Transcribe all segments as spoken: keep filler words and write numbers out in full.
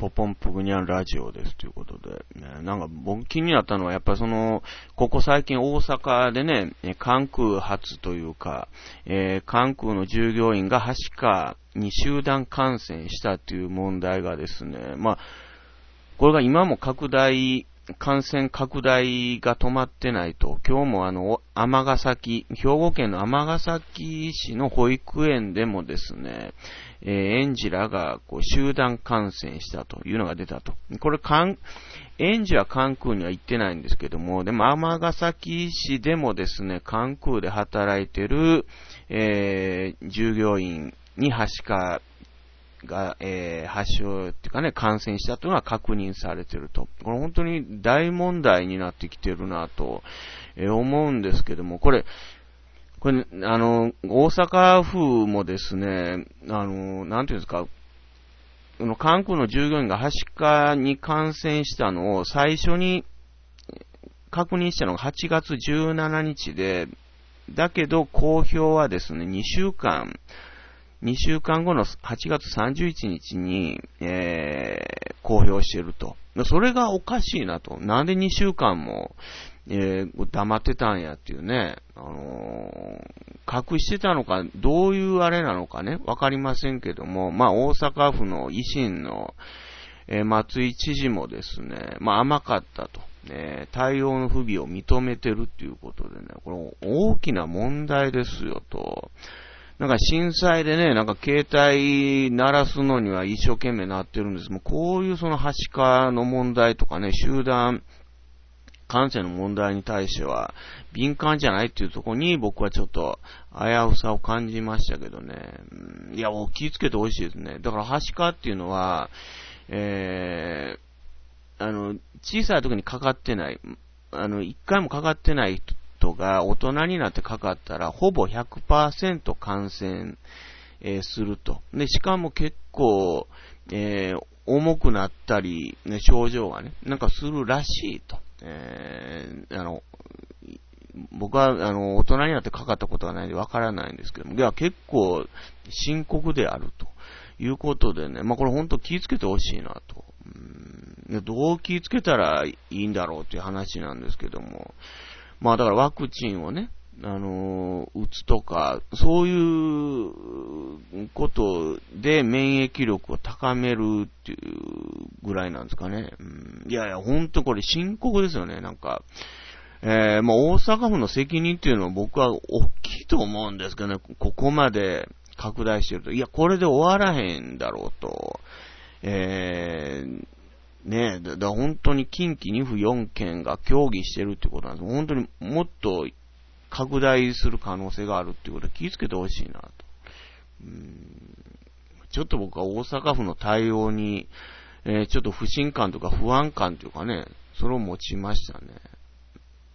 ポポンプグニャンラジオですということで、ね、なんか僕気になったのはやっぱりその、ここ最近大阪でね、関空発というか、えー、関空の従業員がはしかに集団感染したという問題がですね、まあ、これが今も拡大、感染拡大が止まってないと、今日もあの、尼崎、兵庫県の尼崎市の保育園でもですね、えー、園児らがこう集団感染したというのが出たと。これ、園児は関空には行ってないんですけども、でも尼崎市でもですね、関空で働いてる、えー、従業員にはしかが、えー、発症っていうかね、感染したというのが確認されていると。これ本当に大問題になってきてるなと、えー、思うんですけども、これ、これ、あの、大阪府もですね、あの、なんていうんですか、関空の従業員がはしかに感染したのを最初に確認したのがはちがつじゅうしちにちで、だけど公表はですね、にしゅうかん、にしゅうかんごのはちがつさんじゅういちにちに、えー、公表していると。それがおかしいなと。なんでにしゅうかんも、えー、黙ってたんやっていうね、あのー、隠してたのか、どういうあれなのかね、わかりませんけども、まあ大阪府の維新の、えー、松井知事もですね、まあ甘かったと。ね、対応の不備を認めてるっていうことでね、これ大きな問題ですよと。なんか震災でね、なんか携帯鳴らすのには一生懸命なってるんです。もうこういうそのはしかの問題とかね、集団感染の問題に対しては敏感じゃないっていうところに僕はちょっと危うさを感じましたけどね。いや、気をつけてほしいですね。だからはしかっていうのは、えー、あの、小さい時にかかってない、あの、一回もかかってない人、が大人になってかかったらほぼ ひゃくパーセント 感染、えー、すると。で、しかも結構、えー、重くなったり、ね、症状がね、なんかするらしいと。えー、あの、僕は、あの、大人になってかかったことがないんでわからないんですけども、いや、結構深刻であるということでね、まあ、これ本当気をつけてほしいなと。うん、どう気をつけたらいいんだろうという話なんですけども、まあだからワクチンをね、あのー、打つとか、そういうことで免疫力を高めるっていうぐらいなんですかね。うん、いやいや、ほんとこれ深刻ですよね、なんか。えー、まあ大阪府の責任っていうのは僕は大きいと思うんですけどね、ここまで拡大してると。いや、これで終わらへんだろうと。えーねえ、だ、だ本当に近畿に府よんけんが協議してるってことなんです。本当にもっと拡大する可能性があるっていうことで気をつけてほしいなと。うーん、ちょっと僕は大阪府の対応に、えー、ちょっと不信感とか不安感というかね、それを持ちましたね。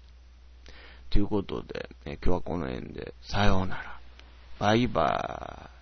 ということで、えー、今日はこの辺で、さようなら。バイバーイ。